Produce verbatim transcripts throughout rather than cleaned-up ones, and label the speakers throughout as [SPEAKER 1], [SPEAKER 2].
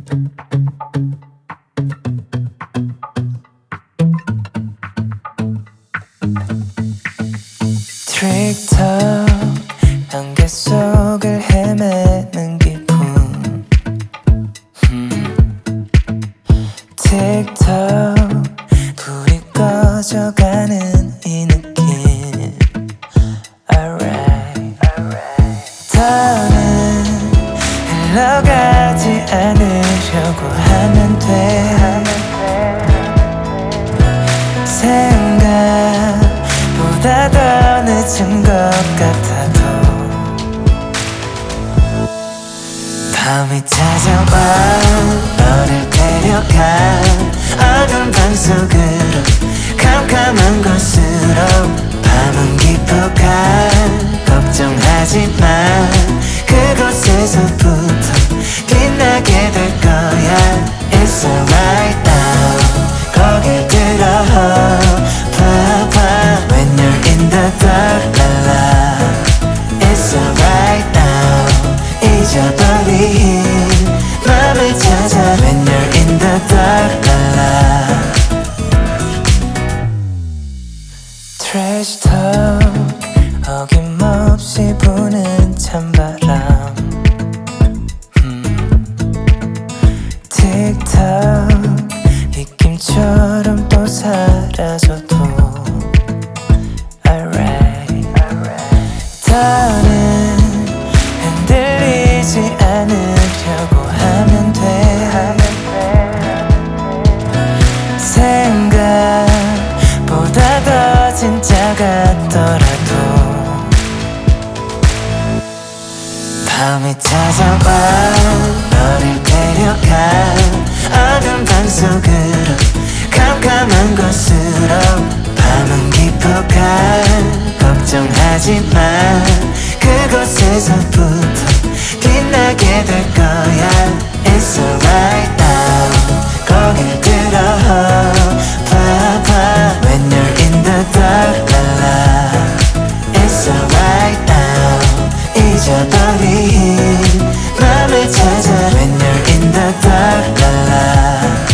[SPEAKER 1] 트릭터 안개 속을 헤매는 기분 음. 틱톡 불이 꺼져가는 이 느낌 Alright, alright. 더는 흘러가지 않으려고 하면 돼 생각보다 더 늦은 것 같아도 밤이 찾아와 너를 데려가 어두운 방 속으로 캄캄한 곳으로 밤은 깊어가 걱정하지 마 그곳에서부터 빛나게 될 거야 It's alright now 거길 들어 봐봐 When you're in the dark la la It's alright now 잊어버린 맘을 찾아 When you're in the dark la la Trash talk 어김없이 부는 찬바람 음. 틱톡 입김처럼 또 사라져도 Alright, alright. 더는 흔들리지 않으려고 하면 돼 생각보다 더 진짜 같더라도 밤이 찾아와 너를 데려가 어두운 방 속으로 캄캄한 곳으로 밤은 깊어가 걱정하지 마 그곳에서부터 빛나게 될 거야 It's alright now 거길 들어 봐봐 When you're in the dark la la It's alright now 잊어버린 맘을 찾아 When you're in the dark la la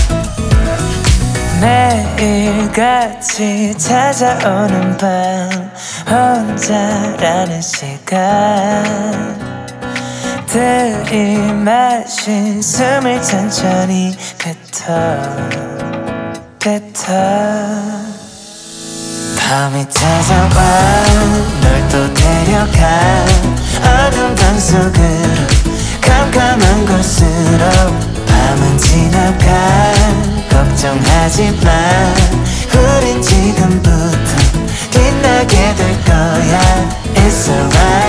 [SPEAKER 1] 매일같이 찾아오는 밤 혼자라는 시간 들이마신 숨을 천천히 뱉어 뱉어 밤이 찾아와 널 또 데려가 어두운 방 속으로 캄캄한 곳으로 밤은 지나가 걱정하지 마 우린 지금부터 빛나게 될 거야 It's alright